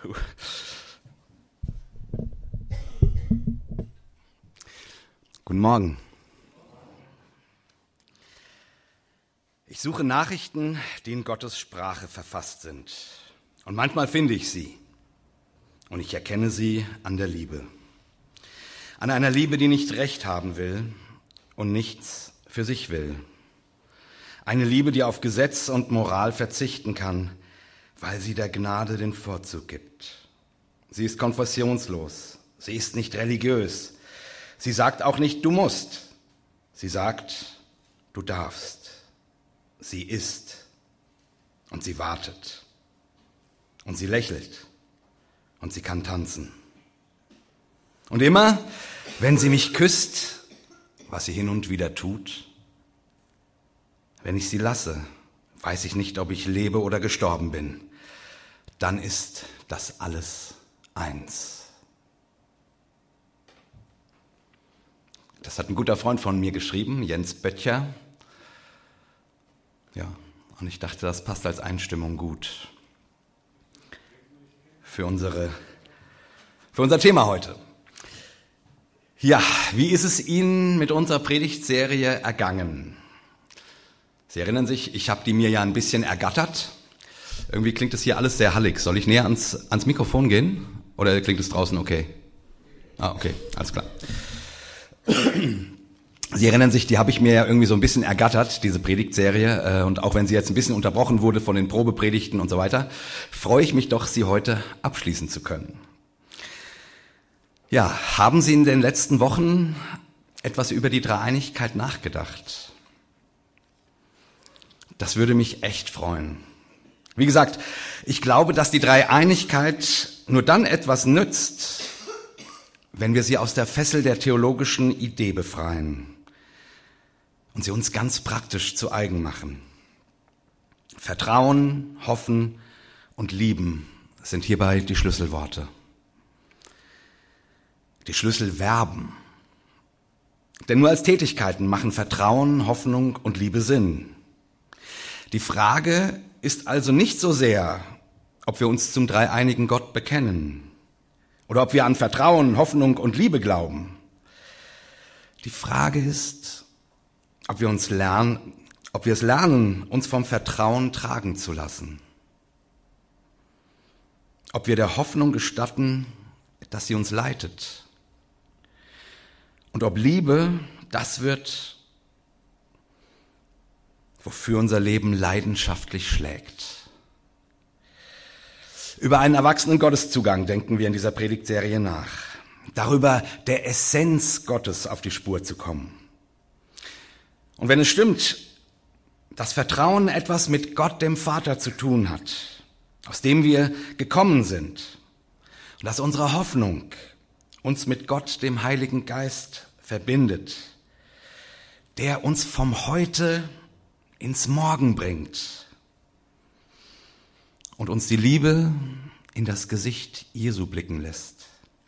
Guten Morgen. Ich suche Nachrichten, die in Gottes Sprache verfasst sind. Und manchmal finde ich sie. Und ich erkenne sie an der Liebe. An einer Liebe, die nicht Recht haben will und nichts für sich will. Eine Liebe, die auf Gesetz und Moral verzichten kann, weil sie der Gnade den Vorzug gibt. Sie ist konfessionslos. Sie ist nicht religiös. Sie sagt auch nicht, du musst. Sie sagt, du darfst. Sie ist. Und sie wartet. Und sie lächelt. Und sie kann tanzen. Und immer, wenn sie mich küsst, was sie hin und wieder tut, wenn ich sie lasse, weiß ich nicht, ob ich lebe oder gestorben bin. Dann ist das alles eins. Das hat ein guter Freund von mir geschrieben, Jens Böttcher. Ja, und ich dachte, das passt als Einstimmung gut für unser Thema heute. Ja, wie ist es Ihnen mit unserer Predigtserie ergangen? Sie erinnern sich, ich habe die mir ja ein bisschen ergattert. Irgendwie klingt es hier alles sehr hallig. Soll ich näher ans Mikrofon gehen? Oder klingt es draußen okay? Ah, okay, alles klar. Sie erinnern sich, die habe ich mir ja irgendwie so ein bisschen ergattert, diese Predigtserie. Und auch wenn sie jetzt ein bisschen unterbrochen wurde von den Probepredigten und so weiter, freue ich mich doch, sie heute abschließen zu können. Ja, haben Sie in den letzten Wochen etwas über die Dreieinigkeit nachgedacht? Das würde mich echt freuen. Wie gesagt, ich glaube, dass die Dreieinigkeit nur dann etwas nützt, wenn wir sie aus der Fessel der theologischen Idee befreien und sie uns ganz praktisch zu eigen machen. Vertrauen, hoffen und lieben sind hierbei die Schlüsselworte. Die Schlüsselverben. Denn nur als Tätigkeiten machen Vertrauen, Hoffnung und Liebe Sinn. Die Frage ist also nicht so sehr, ob wir uns zum dreieinigen Gott bekennen oder ob wir an Vertrauen, Hoffnung und Liebe glauben. Die Frage ist, ob wir es lernen, uns vom Vertrauen tragen zu lassen. Ob wir der Hoffnung gestatten, dass sie uns leitet. Und ob Liebe das wird, wofür unser Leben leidenschaftlich schlägt. Über einen erwachsenen Gotteszugang denken wir in dieser Predigtserie nach. Darüber, der Essenz Gottes auf die Spur zu kommen. Und wenn es stimmt, dass Vertrauen etwas mit Gott, dem Vater, zu tun hat, aus dem wir gekommen sind, und dass unsere Hoffnung uns mit Gott, dem Heiligen Geist, verbindet, der uns vom Heute ins Morgen bringt und uns die Liebe in das Gesicht Jesu blicken lässt.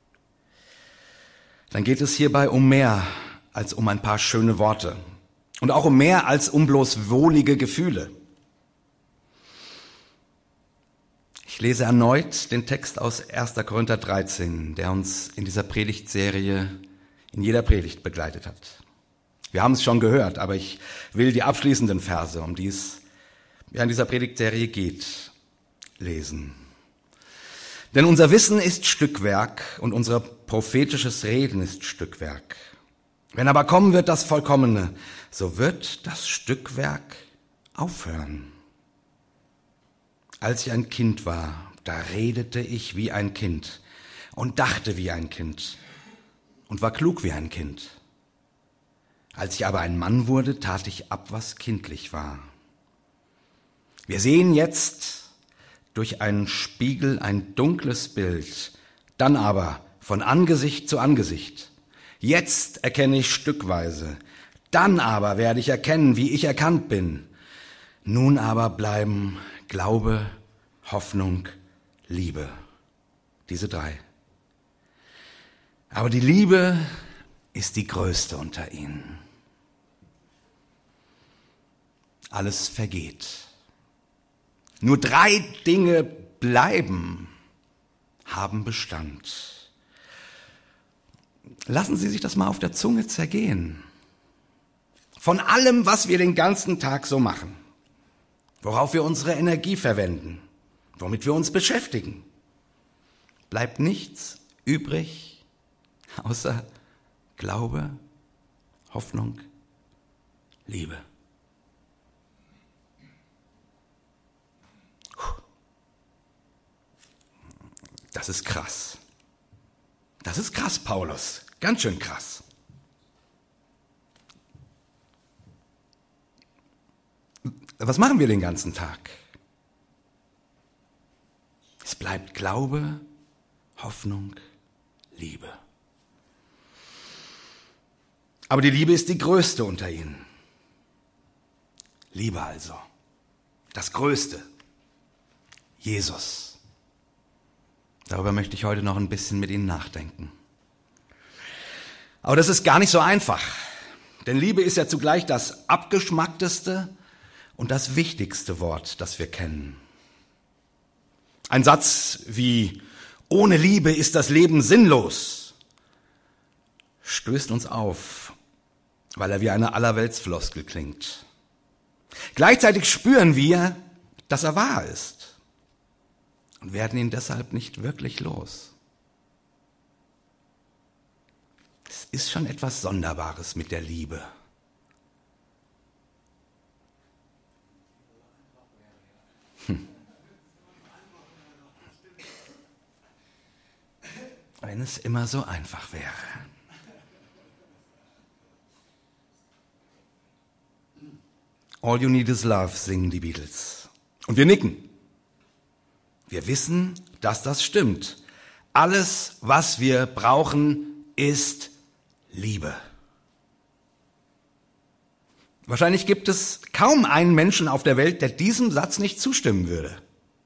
Dann geht es hierbei um mehr als um ein paar schöne Worte und auch um mehr als um bloß wohlige Gefühle. Ich lese erneut den Text aus 1. Korinther 13, der uns in dieser Predigtserie in jeder Predigt begleitet hat. Wir haben es schon gehört, aber ich will die abschließenden Verse, um die es in dieser Predigtserie geht, lesen. Denn unser Wissen ist Stückwerk und unser prophetisches Reden ist Stückwerk. Wenn aber kommen wird das Vollkommene, so wird das Stückwerk aufhören. Als ich ein Kind war, da redete ich wie ein Kind und dachte wie ein Kind und war klug wie ein Kind. Als ich aber ein Mann wurde, tat ich ab, was kindlich war. Wir sehen jetzt durch einen Spiegel ein dunkles Bild, dann aber von Angesicht zu Angesicht. Jetzt erkenne ich stückweise, dann aber werde ich erkennen, wie ich erkannt bin. Nun aber bleiben Glaube, Hoffnung, Liebe. Diese drei. Aber die Liebe ist die größte unter ihnen. Alles vergeht. Nur 3 Dinge bleiben. haben Bestand. Lassen Sie sich das mal auf der Zunge zergehen. Von allem, was wir den ganzen Tag so machen, worauf wir unsere Energie verwenden, womit wir uns beschäftigen, bleibt nichts übrig, außer Glaube, Hoffnung, Liebe. Das ist krass. Das ist krass, Paulus. Ganz schön krass. Was machen wir den ganzen Tag? Es bleibt Glaube, Hoffnung, Liebe. Aber die Liebe ist die größte unter ihnen. Liebe also. Das Größte. Jesus. Darüber möchte ich heute noch ein bisschen mit Ihnen nachdenken. Aber das ist gar nicht so einfach. Denn Liebe ist ja zugleich das abgeschmackteste und das wichtigste Wort, das wir kennen. Ein Satz wie „Ohne Liebe ist das Leben sinnlos" stößt uns auf, weil er wie eine Allerweltsfloskel klingt. Gleichzeitig spüren wir, dass er wahr ist und werden ihn deshalb nicht wirklich los. Es ist schon etwas Sonderbares mit der Liebe. Wenn es immer so einfach wäre. All you need is love, singen die Beatles. Und wir nicken. Wir wissen, dass das stimmt. Alles, was wir brauchen, ist Liebe. Wahrscheinlich gibt es kaum einen Menschen auf der Welt, der diesem Satz nicht zustimmen würde.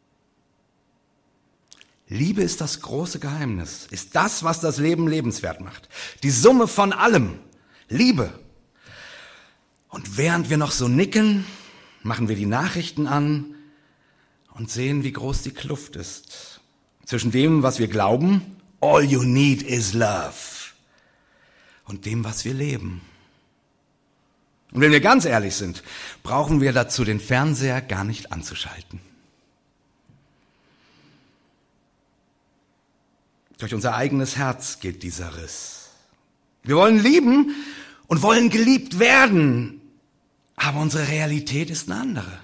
Liebe ist das große Geheimnis, ist das, was das Leben lebenswert macht. Die Summe von allem, Liebe. Und während wir noch so nicken, machen wir die Nachrichten an und sehen, wie groß die Kluft ist zwischen dem, was wir glauben, all you need is love, und dem, was wir leben. Und wenn wir ganz ehrlich sind, brauchen wir dazu den Fernseher gar nicht anzuschalten. Durch unser eigenes Herz geht dieser Riss. Wir wollen lieben und wollen geliebt werden, aber unsere Realität ist eine andere.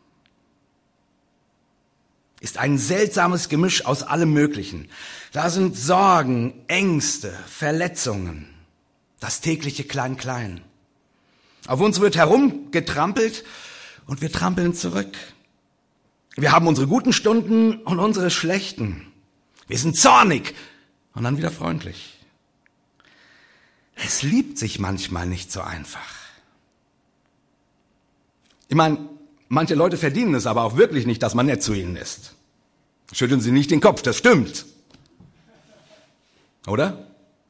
Ist ein seltsames Gemisch aus allem Möglichen. Da sind Sorgen, Ängste, Verletzungen, das tägliche Klein-Klein. Auf uns wird herumgetrampelt und wir trampeln zurück. Wir haben unsere guten Stunden und unsere schlechten. Wir sind zornig und dann wieder freundlich. Es liebt sich manchmal nicht so einfach. Ich meine, manche Leute verdienen es aber auch wirklich nicht, dass man nett zu ihnen ist. Schütteln Sie nicht den Kopf, das stimmt. Oder?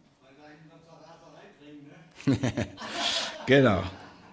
Genau.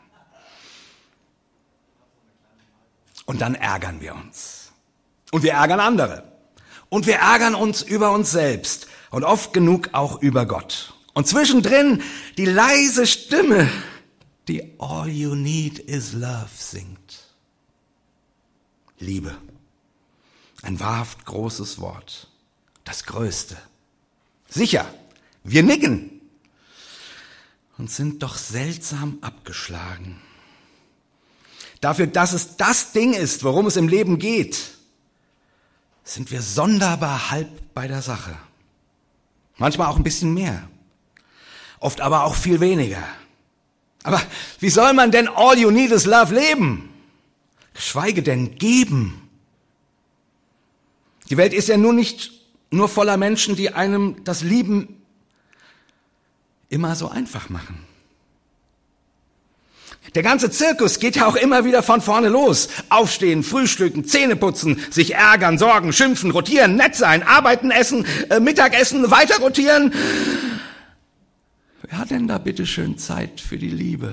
Und dann ärgern wir uns. Und wir ärgern andere. Und wir ärgern uns über uns selbst und oft genug auch über Gott. Und zwischendrin die leise Stimme, die All you need is love singt. Liebe. Ein wahrhaft großes Wort. Das Größte. Sicher, wir nicken und sind doch seltsam abgeschlagen. Dafür, dass es das Ding ist, worum es im Leben geht, sind wir sonderbar halb bei der Sache. Manchmal auch ein bisschen mehr. Oft aber auch viel weniger. Aber wie soll man denn all you need is love leben? Geschweige denn geben. Die Welt ist ja nun nicht nur voller Menschen, die einem das Lieben immer so einfach machen. Der ganze Zirkus geht ja auch immer wieder von vorne los. Aufstehen, frühstücken, Zähne putzen, sich ärgern, sorgen, schimpfen, rotieren, nett sein, arbeiten, essen, Mittagessen, weiter rotieren. Wer hat denn da bitte schön Zeit für die Liebe?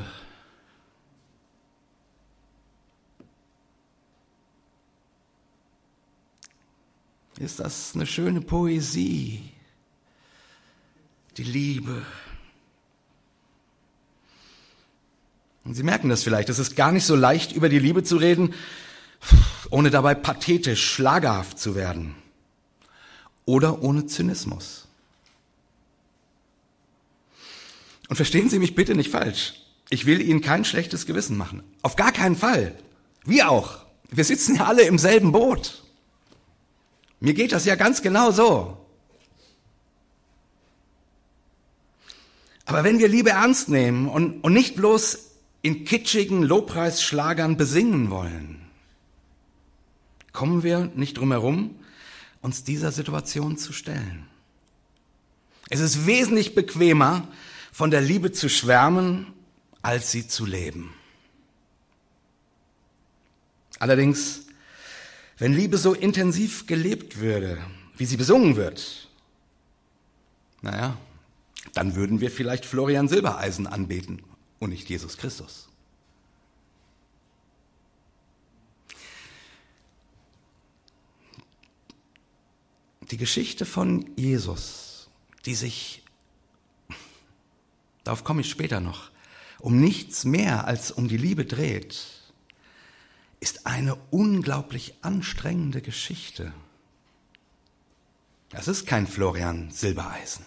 Ist das eine schöne Poesie? Die Liebe. Und Sie merken das vielleicht, es ist gar nicht so leicht, über die Liebe zu reden, ohne dabei pathetisch, schlagerhaft zu werden. Oder ohne Zynismus. Und verstehen Sie mich bitte nicht falsch. Ich will Ihnen kein schlechtes Gewissen machen. Auf gar keinen Fall. Wir auch. Wir sitzen ja alle im selben Boot. Mir geht das ja ganz genau so. Aber wenn wir Liebe ernst nehmen und nicht bloß in kitschigen Lobpreisschlagern besingen wollen, kommen wir nicht drum herum, uns dieser Situation zu stellen. Es ist wesentlich bequemer, von der Liebe zu schwärmen, als sie zu leben. Allerdings, wenn Liebe so intensiv gelebt würde, wie sie besungen wird, dann würden wir vielleicht Florian Silbereisen anbeten und nicht Jesus Christus. Die Geschichte von Jesus, die sich, darauf komme ich später noch, um nichts mehr als um die Liebe dreht, ist eine unglaublich anstrengende Geschichte. Das ist kein Florian Silbereisen.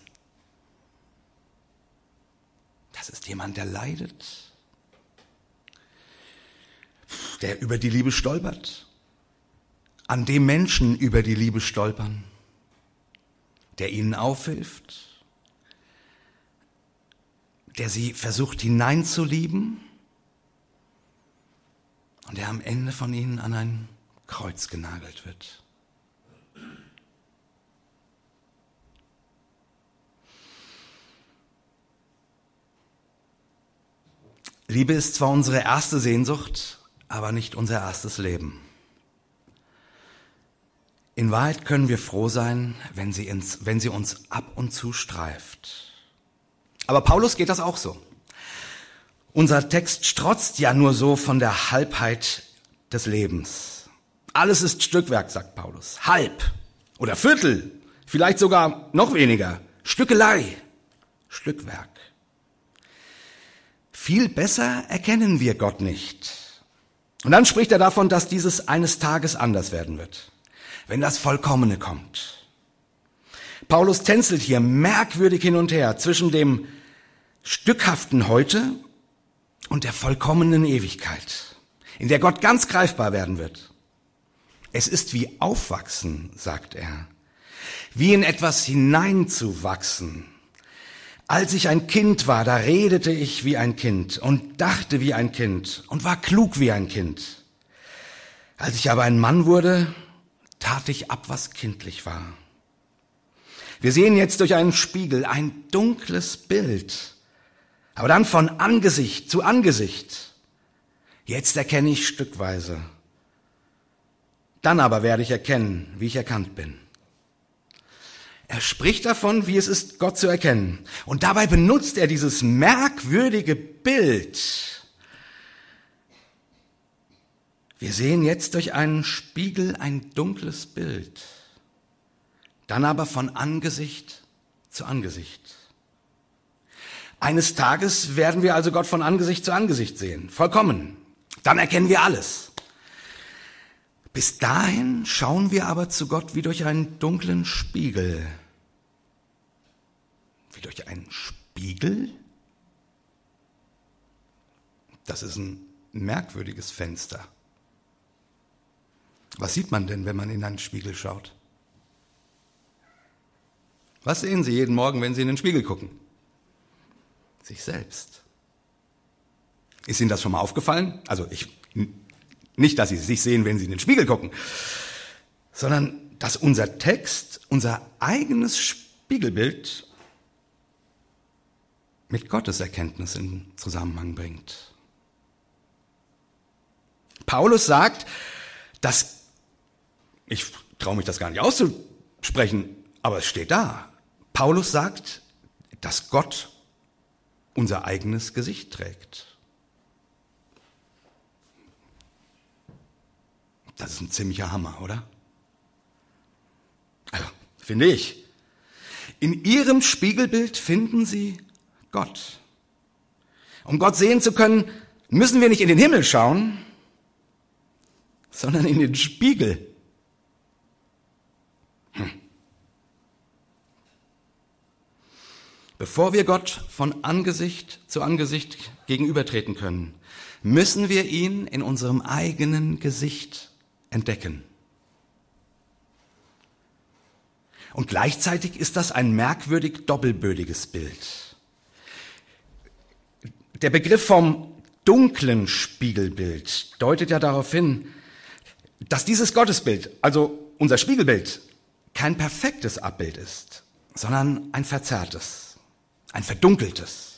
Das ist jemand, der leidet, der über die Liebe stolpert, an dem Menschen über die Liebe stolpern, der ihnen aufhilft, der sie versucht hineinzulieben und der am Ende von ihnen an ein Kreuz genagelt wird. Liebe ist zwar unsere erste Sehnsucht, aber nicht unser erstes Leben. In Wahrheit können wir froh sein, wenn sie uns ab und zu streift. Aber Paulus geht das auch so. Unser Text strotzt ja nur so von der Halbheit des Lebens. Alles ist Stückwerk, sagt Paulus. Halb oder Viertel, vielleicht sogar noch weniger. Stückelei, Stückwerk. Viel besser erkennen wir Gott nicht. Und dann spricht er davon, dass dieses eines Tages anders werden wird, wenn das Vollkommene kommt. Paulus tänzelt hier merkwürdig hin und her zwischen dem stückhaften Heute und der vollkommenen Ewigkeit, in der Gott ganz greifbar werden wird. Es ist wie Aufwachsen, sagt er, wie in etwas hineinzuwachsen. Als ich ein Kind war, da redete ich wie ein Kind und dachte wie ein Kind und war klug wie ein Kind. Als ich aber ein Mann wurde, tat ich ab, was kindlich war. Wir sehen jetzt durch einen Spiegel ein dunkles Bild, aber dann von Angesicht zu Angesicht. Jetzt erkenne ich stückweise. Dann aber werde ich erkennen, wie ich erkannt bin. Er spricht davon, wie es ist, Gott zu erkennen. Und dabei benutzt er dieses merkwürdige Bild. Wir sehen jetzt durch einen Spiegel ein dunkles Bild. Dann aber von Angesicht zu Angesicht. Eines Tages werden wir also Gott von Angesicht zu Angesicht sehen. Vollkommen. Dann erkennen wir alles. Bis dahin schauen wir aber zu Gott wie durch einen dunklen Spiegel. Wie durch einen Spiegel? Das ist ein merkwürdiges Fenster. Was sieht man denn, wenn man in einen Spiegel schaut? Was sehen Sie jeden Morgen, wenn Sie in den Spiegel gucken? Sich selbst. Ist Ihnen das schon mal aufgefallen? Also nicht, dass Sie sich sehen, wenn Sie in den Spiegel gucken, sondern dass unser Text, unser eigenes Spiegelbild mit Gottes Erkenntnis in Zusammenhang bringt. Paulus sagt, dass, ich traue mich das gar nicht auszusprechen, aber es steht da. Paulus sagt, dass Gott unser eigenes Gesicht trägt. Das ist ein ziemlicher Hammer, oder? Also, finde ich. In ihrem Spiegelbild finden sie Gott. Um Gott sehen zu können, müssen wir nicht in den Himmel schauen, sondern in den Spiegel. Bevor wir Gott von Angesicht zu Angesicht gegenübertreten können, müssen wir ihn in unserem eigenen Gesicht entdecken. Und gleichzeitig ist das ein merkwürdig doppelbödiges Bild. Der Begriff vom dunklen Spiegelbild deutet ja darauf hin, dass dieses Gottesbild, also unser Spiegelbild, kein perfektes Abbild ist, sondern ein verzerrtes, ein verdunkeltes.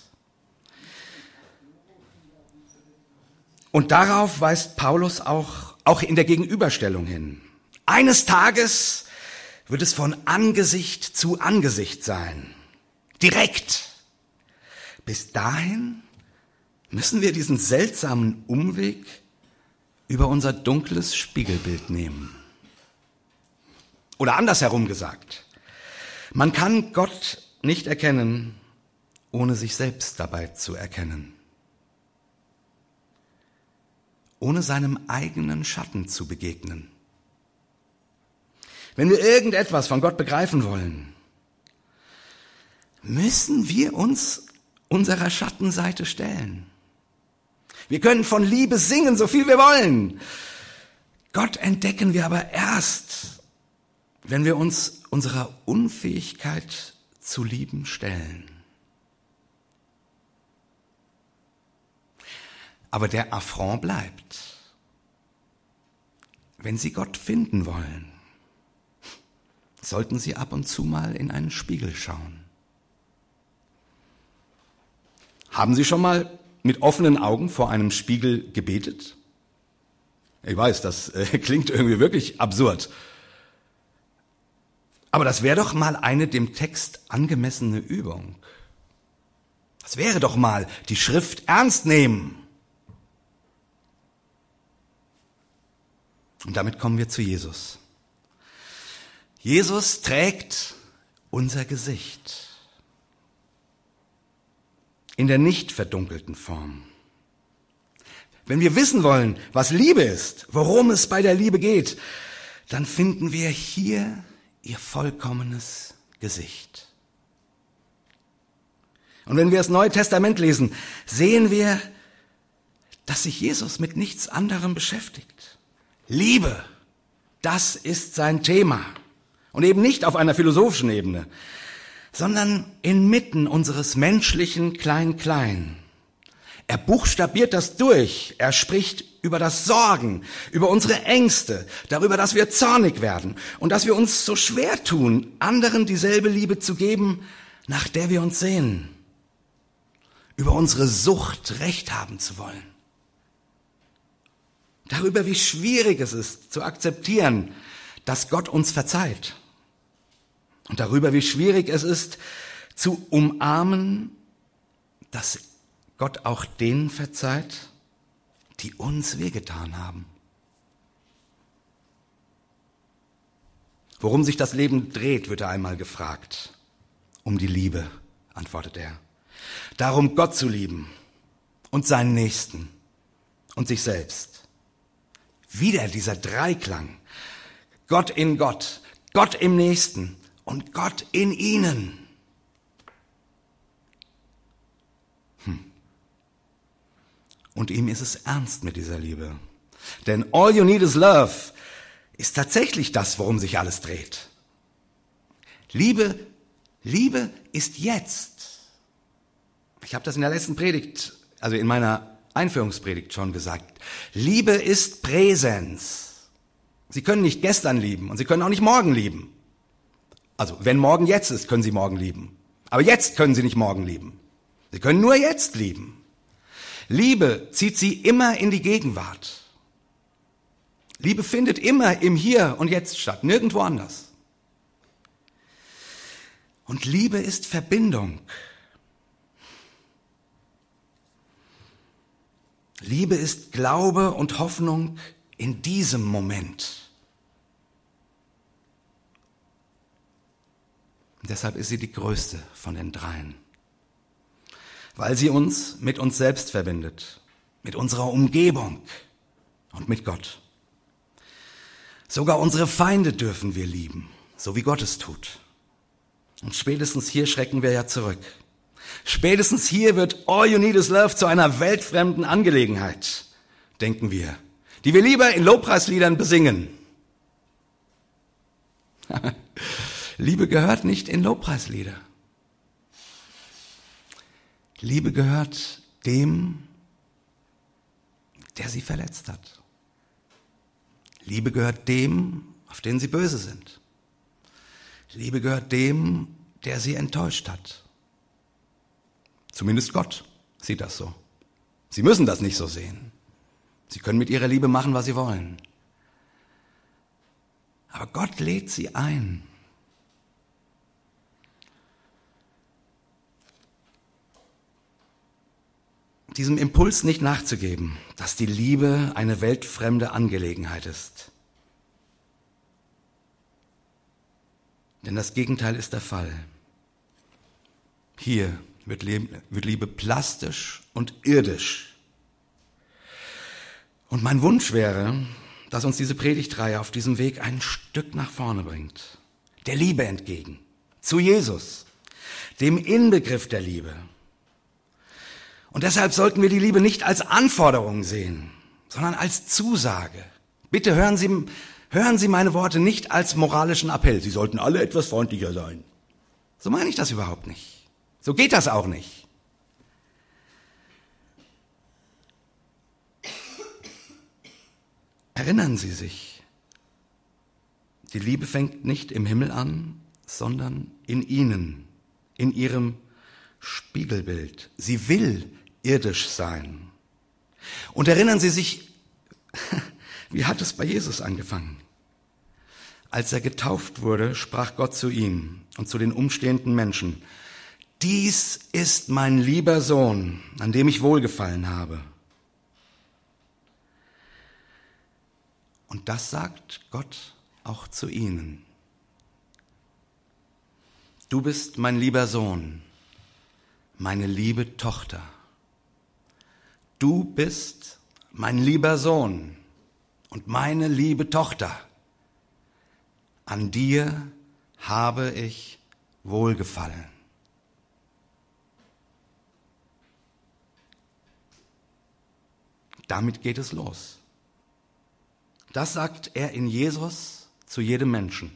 Und darauf weist Paulus auch in der Gegenüberstellung hin. Eines Tages wird es von Angesicht zu Angesicht sein. Direkt. Bis dahin müssen wir diesen seltsamen Umweg über unser dunkles Spiegelbild nehmen. Oder andersherum gesagt, man kann Gott nicht erkennen, ohne sich selbst dabei zu erkennen. Ohne seinem eigenen Schatten zu begegnen. Wenn wir irgendetwas von Gott begreifen wollen, müssen wir uns unserer Schattenseite stellen. Wir können von Liebe singen, so viel wir wollen. Gott entdecken wir aber erst, wenn wir uns unserer Unfähigkeit zu lieben stellen. Aber der Affront bleibt. Wenn Sie Gott finden wollen, sollten Sie ab und zu mal in einen Spiegel schauen. Haben Sie schon mal mit offenen Augen vor einem Spiegel gebetet? Ich weiß, das klingt irgendwie wirklich absurd. Aber das wäre doch mal eine dem Text angemessene Übung. Das wäre doch mal die Schrift ernst nehmen. Und damit kommen wir zu Jesus. Jesus trägt unser Gesicht in der nicht verdunkelten Form. Wenn wir wissen wollen, was Liebe ist, worum es bei der Liebe geht, dann finden wir hier ihr vollkommenes Gesicht. Und wenn wir das Neue Testament lesen, sehen wir, dass sich Jesus mit nichts anderem beschäftigt. Liebe, das ist sein Thema. Und eben nicht auf einer philosophischen Ebene, sondern inmitten unseres menschlichen Klein-Klein. Er buchstabiert das durch. Er spricht über das Sorgen, über unsere Ängste, darüber, dass wir zornig werden und dass wir uns so schwer tun, anderen dieselbe Liebe zu geben, nach der wir uns sehnen. Über unsere Sucht, Recht haben zu wollen. Darüber, wie schwierig es ist, zu akzeptieren, dass Gott uns verzeiht. Und darüber, wie schwierig es ist, zu umarmen, dass Gott auch denen verzeiht, die uns wehgetan haben. Worum sich das Leben dreht, wird er einmal gefragt. Um die Liebe, antwortet er. Darum, Gott zu lieben und seinen Nächsten und sich selbst. Wieder dieser Dreiklang. Gott in Gott, Gott im Nächsten und Gott in ihnen. Und ihm ist es ernst mit dieser Liebe. Denn all you need is love ist tatsächlich das, worum sich alles dreht. Liebe ist jetzt. Ich habe das in der letzten Predigt, also in meiner Einführungspredigt schon gesagt. Liebe ist Präsenz. Sie können nicht gestern lieben und Sie können auch nicht morgen lieben. Also wenn morgen jetzt ist, können Sie morgen lieben. Aber jetzt können Sie nicht morgen lieben. Sie können nur jetzt lieben. Liebe zieht Sie immer in die Gegenwart. Liebe findet immer im Hier und Jetzt statt, nirgendwo anders. Und Liebe ist Verbindung. Liebe ist Glaube und Hoffnung in diesem Moment. deshalb ist sie die größte von den dreien. Weil sie uns mit uns selbst verbindet, mit unserer Umgebung und mit Gott. Sogar unsere Feinde dürfen wir lieben, so wie Gott es tut. Und spätestens hier schrecken wir ja zurück. Spätestens hier wird All You Need Is Love zu einer weltfremden Angelegenheit, denken wir, die wir lieber in Lobpreisliedern besingen. Liebe gehört nicht in Lobpreislieder. Liebe gehört dem, der sie verletzt hat. Liebe gehört dem, auf den sie böse sind. Liebe gehört dem, der sie enttäuscht hat. Zumindest Gott sieht das so. Sie müssen das nicht so sehen. Sie können mit ihrer Liebe machen, was sie wollen. Aber Gott lädt sie ein. Diesem Impuls nicht nachzugeben, dass die Liebe eine weltfremde Angelegenheit ist. Denn das Gegenteil ist der Fall. Hier wird Liebe plastisch und irdisch. Und mein Wunsch wäre, dass uns diese Predigtreihe auf diesem Weg ein Stück nach vorne bringt. Der Liebe entgegen, zu Jesus, dem Inbegriff der Liebe. Und deshalb sollten wir die Liebe nicht als Anforderung sehen, sondern als Zusage. Bitte hören Sie meine Worte nicht als moralischen Appell. Sie sollten alle etwas freundlicher sein. So meine ich das überhaupt nicht. So geht das auch nicht. Erinnern Sie sich, die Liebe fängt nicht im Himmel an, sondern in Ihnen, in Ihrem Spiegelbild. Sie will irdisch sein. Und erinnern Sie sich, wie hat es bei Jesus angefangen? Als er getauft wurde, sprach Gott zu ihm und zu den umstehenden Menschen: Dies ist mein lieber Sohn, an dem ich wohlgefallen habe. Und das sagt Gott auch zu ihnen. Du bist mein lieber Sohn, meine liebe Tochter. Du bist mein lieber Sohn und meine liebe Tochter. An dir habe ich wohlgefallen. Damit geht es los. Das sagt er in Jesus zu jedem Menschen.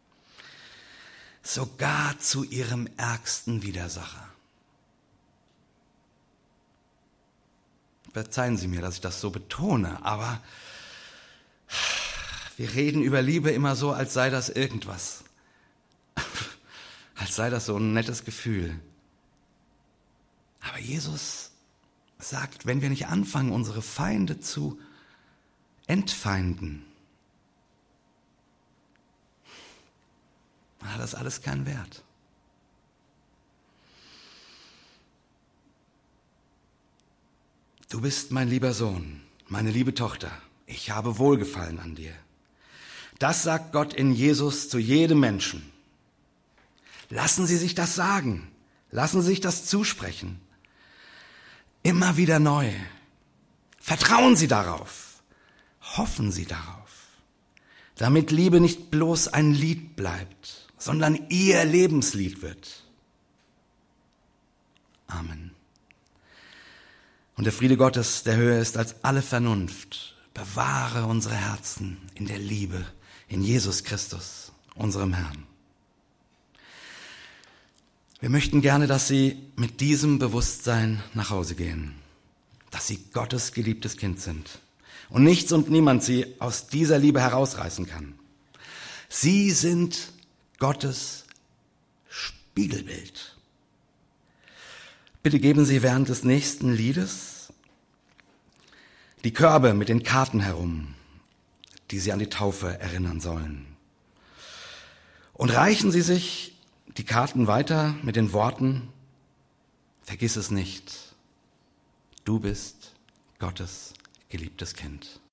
Sogar zu ihrem ärgsten Widersacher. Verzeihen Sie mir, dass ich das so betone, aber wir reden über Liebe immer so, als sei das irgendwas. Als sei das so ein nettes Gefühl. Aber Jesus sagt, wenn wir nicht anfangen, unsere Feinde zu entfeinden, dann hat das alles keinen Wert. Du bist mein lieber Sohn, meine liebe Tochter. Ich habe Wohlgefallen an dir. Das sagt Gott in Jesus zu jedem Menschen. Lassen Sie sich das sagen. Lassen Sie sich das zusprechen. Immer wieder neu. Vertrauen Sie darauf. Hoffen Sie darauf. Damit Liebe nicht bloß ein Lied bleibt, sondern Ihr Lebenslied wird. Amen. Und der Friede Gottes, der höher ist als alle Vernunft, bewahre unsere Herzen in der Liebe in Jesus Christus, unserem Herrn. Wir möchten gerne, dass Sie mit diesem Bewusstsein nach Hause gehen, dass Sie Gottes geliebtes Kind sind und nichts und niemand Sie aus dieser Liebe herausreißen kann. Sie sind Gottes Spiegelbild. Bitte geben Sie während des nächsten Liedes die Körbe mit den Karten herum, die Sie an die Taufe erinnern sollen. Und reichen Sie sich die Karten weiter mit den Worten: Vergiss es nicht, du bist Gottes geliebtes Kind.